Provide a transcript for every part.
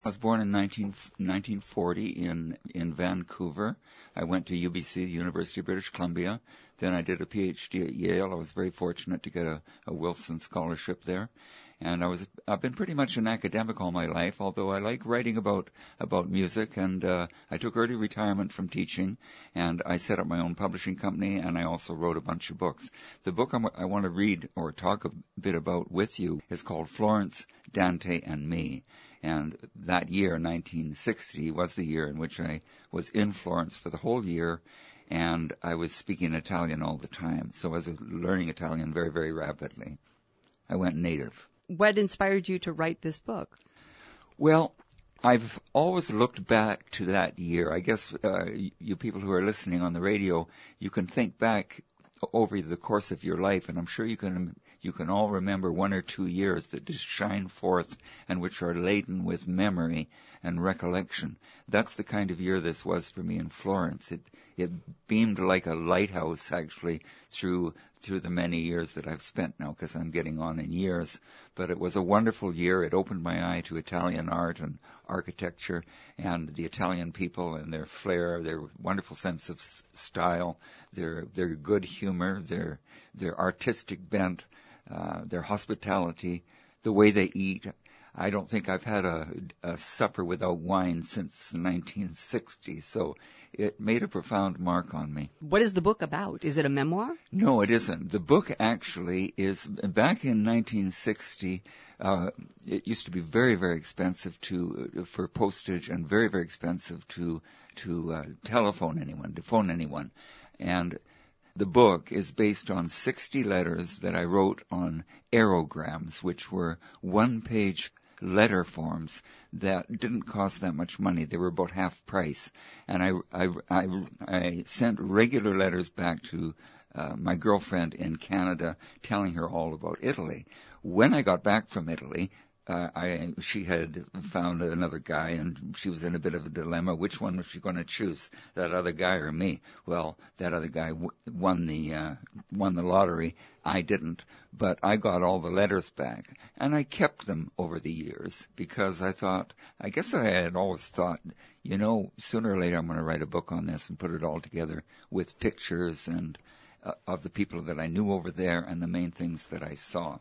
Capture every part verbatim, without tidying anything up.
I was born in nineteen, nineteen forty in, in Vancouver. I went to U B C, the University of British Columbia. Then I did a PhD at Yale. I was very fortunate to get a, a Wilson scholarship there. And I was, I've been pretty much an academic all my life, although I like writing about, about music. And, uh, I took early retirement from teaching, and I set up my own publishing company, and I also wrote a bunch of books. The book I'm, I want to read or talk a bit about with you is called Florence, Dante, and Me. And that year, nineteen sixty, was the year in which I was in Florence for the whole year, and I was speaking Italian all the time. So I was learning Italian very, very rapidly. I went native. What inspired you to write this book? Well, I've always looked back to that year. I guess uh, you people who are listening on the radio, you can think back over the course of your life, and I'm sure you can you can all remember one or two years that just shine forth and which are laden with memory and recollection. That's the kind of year this was for me in Florence. It it beamed like a lighthouse, actually, through through the many years that I've spent now, because I'm getting on in years. But it was a wonderful year. It opened my eye to Italian art and architecture and the Italian people and their flair, their wonderful sense of s- style, their their good humor, their their artistic bent, uh, their hospitality, the way they eat. I don't think I've had a, a supper without wine since nineteen sixty, so it made a profound mark on me. What is the book about? Is it a memoir? No, it isn't. The book actually is, back in nineteen sixty, uh, it used to be very, very expensive to, for postage and very, very expensive to, to uh, telephone anyone, to phone anyone. And the book is based on sixty letters that I wrote on aerograms, which were one-page letter forms that didn't cost that much money. They were about half price. And I, I, I, I sent regular letters back to uh, my girlfriend in Canada telling her all about Italy. When I got back from Italy, Uh, I, she had found another guy, and she was in a bit of a dilemma. Which one was she going to choose, that other guy or me? Well, that other guy w- won the uh, won the lottery. I didn't, but I got all the letters back, and I kept them over the years because I thought, I guess I had always thought, you know, sooner or later I'm going to write a book on this and put it all together with pictures and uh, of the people that I knew over there and the main things that I saw.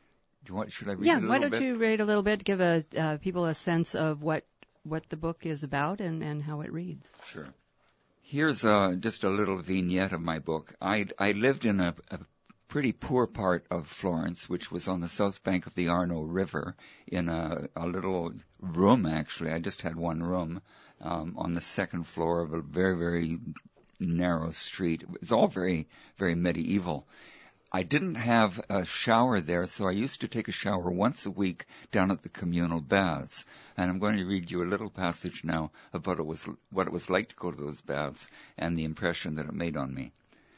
Do you want, should I read yeah, it a why little don't bit? you read a little bit, give a, uh, people a sense of what what the book is about and, and how it reads. Sure. Here's uh, just a little vignette of my book. I, I lived in a, a pretty poor part of Florence, which was on the south bank of the Arno River, in a, a little room, actually. I just had one room um, on the second floor of a very, very narrow street. It's all very, very medieval. I didn't have a shower there, so I used to take a shower once a week down at the communal baths. And I'm going to read you a little passage now about it was, what it was like to go to those baths and the impression that it made on me.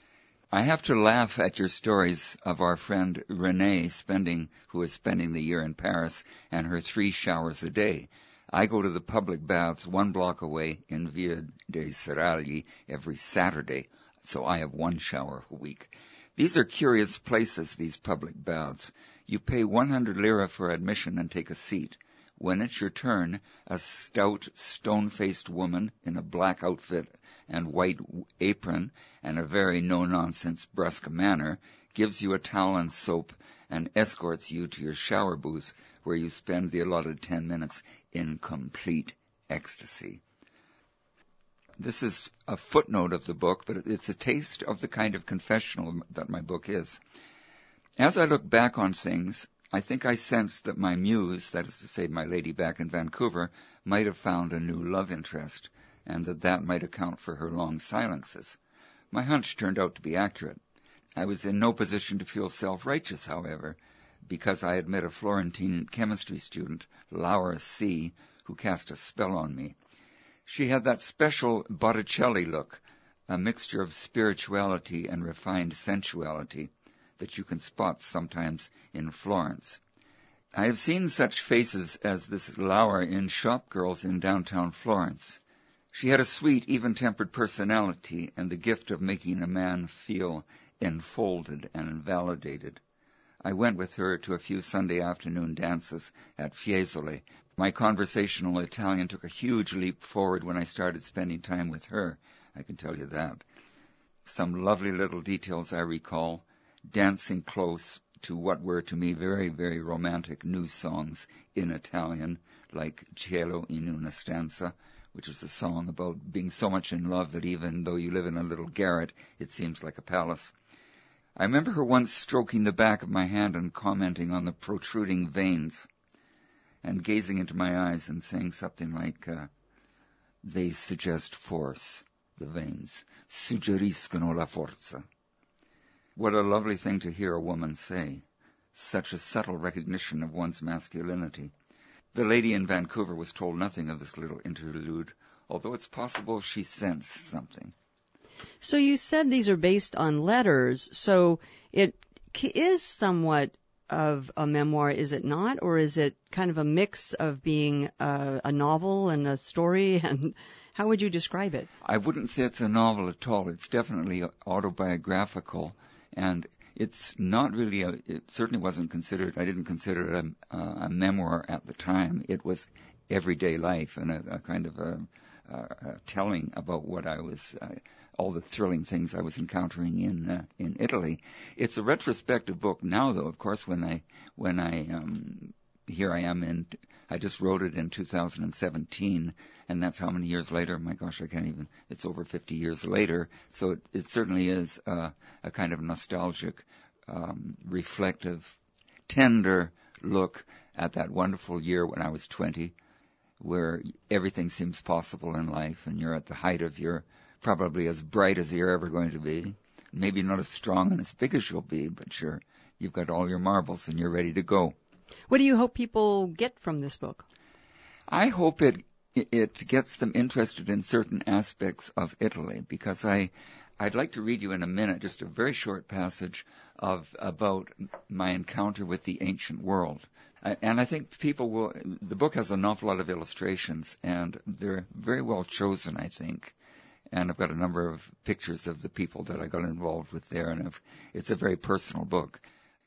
I have to laugh at your stories of our friend Renee spending, who is spending the year in Paris, and her three showers a day. I go to the public baths one block away in Via dei Serragli every Saturday, so I have one shower a week. These are curious places, these public baths. You pay one hundred lira for admission and take a seat. When it's your turn, a stout, stone-faced woman in a black outfit and white apron and a very no-nonsense brusque manner gives you a towel and soap and escorts you to your shower booth, where you spend the allotted ten minutes in complete ecstasy. This is a footnote of the book, but it's a taste of the kind of confessional that my book is. As I look back on things, I think I sensed that my muse, that is to say my lady back in Vancouver, might have found a new love interest, and that that might account for her long silences. My hunch turned out to be accurate. I was in no position to feel self-righteous, however, because I had met a Florentine chemistry student, Laura C., who cast a spell on me. She had that special Botticelli look, a mixture of spirituality and refined sensuality that you can spot sometimes in Florence. I have seen such faces as this Laura in shop girls in downtown Florence. She had a sweet, even-tempered personality and the gift of making a man feel enfolded and validated. I went with her to a few Sunday afternoon dances at Fiesole, My conversational Italian took a huge leap forward when I started spending time with her, I can tell you that. Some lovely little details I recall, dancing close to what were to me very, very romantic new songs in Italian, like Cielo in una stanza, which is a song about being so much in love that even though you live in a little garret, it seems like a palace. I remember her once stroking the back of my hand and commenting on the protruding veins, and gazing into my eyes and saying something like, uh, they suggest force, the veins, suggeriscono la forza. What a lovely thing to hear a woman say, such a subtle recognition of one's masculinity. The lady in Vancouver was told nothing of this little interlude, although it's possible she sensed something. So you said these are based on letters, so it is somewhat of a memoir, is it not? Or is it kind of a mix of being a, a novel and a story? And how would you describe it? I wouldn't say it's a novel at all. It's definitely autobiographical, and it's not really a, it certainly wasn't considered, I didn't consider it a, a memoir at the time. It was everyday life and a, a kind of a, a, a telling about what I was, uh, all the thrilling things I was encountering in uh, in Italy. It's a retrospective book now, though. Of course, when I when I um, here I am in, I just wrote it in two thousand seventeen, and that's how many years later? My gosh, I can't even. It's over fifty years later. So it, it certainly is uh, a kind of nostalgic, um, reflective, tender look at that wonderful year when I was twenty, where everything seems possible in life, and you're at the height of your, probably as bright as you're ever going to be. Maybe not as strong and as big as you'll be, but you're, you've got all your marbles and you're ready to go. What do you hope people get from this book? I hope it it gets them interested in certain aspects of Italy, because I, I'd like to read you in a minute just a very short passage of about my encounter with the ancient world. And I think people will, the book has an awful lot of illustrations, and they're very well chosen, I think. And I've got a number of pictures of the people that I got involved with there, and I've, it's a very personal book.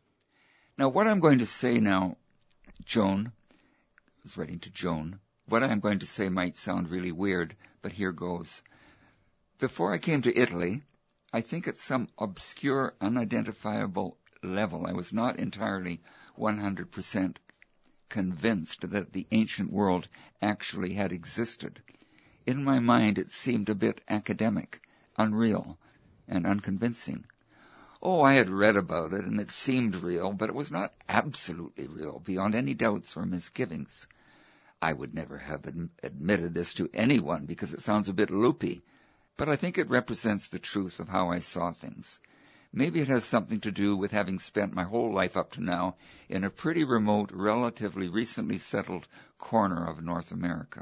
Now, what I'm going to say now, Joan, I was writing to Joan, what I'm going to say might sound really weird, but here goes. Before I came to Italy, I think at some obscure, unidentifiable level, I was not entirely one hundred percent convinced that the ancient world actually had existed. In my mind, it seemed a bit academic, unreal, and unconvincing. Oh, I had read about it, and it seemed real, but it was not absolutely real, beyond any doubts or misgivings. I would never have ad- admitted this to anyone, because it sounds a bit loopy, but I think it represents the truth of how I saw things. Maybe it has something to do with having spent my whole life up to now in a pretty remote, relatively recently settled corner of North America.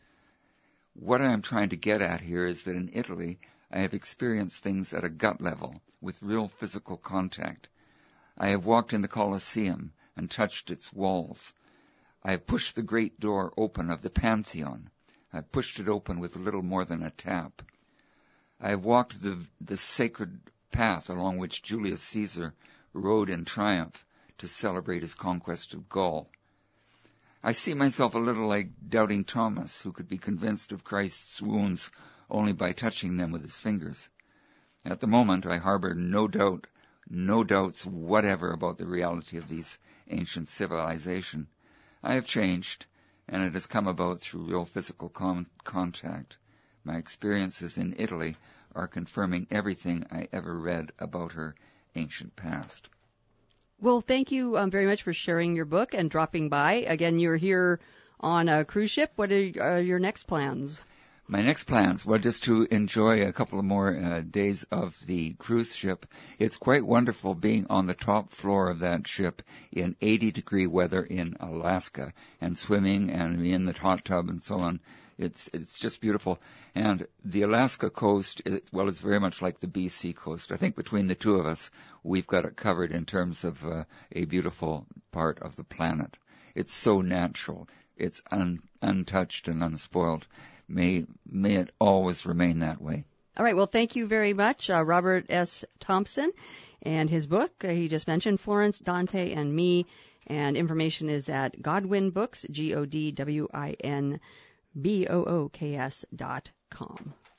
What I am trying to get at here is that in Italy, I have experienced things at a gut level, with real physical contact. I have walked in the Colosseum and touched its walls. I have pushed the great door open of the Pantheon. I have pushed it open with little more than a tap. I have walked the, the sacred path along which Julius Caesar rode in triumph to celebrate his conquest of Gaul. I see myself a little like doubting Thomas, who could be convinced of Christ's wounds only by touching them with his fingers. At the moment, I harbor no doubt, no doubts whatever about the reality of these ancient civilization. I have changed, and it has come about through real physical con- contact. My experiences in Italy are confirming everything I ever read about her ancient past. Well, thank you um, very much for sharing your book and dropping by. Again, you're here on a cruise ship. What are, are your next plans? My next plans, well, just to enjoy a couple of more uh, days of the cruise ship. It's quite wonderful being on the top floor of that ship in eighty degree weather in Alaska and swimming and in the hot tub and so on. It's it's just beautiful. And the Alaska coast, it, well, it's very much like the B C coast. I think between the two of us, we've got it covered in terms of uh, a beautiful part of the planet. It's so natural. It's un, untouched and unspoiled. May may it always remain that way. All right. Well, thank you very much, uh, Robert S. Thompson, and his book uh, he just mentioned, Florence, Dante, and Me. And information is at Godwin Books, G O D W I N B O O K S dot com.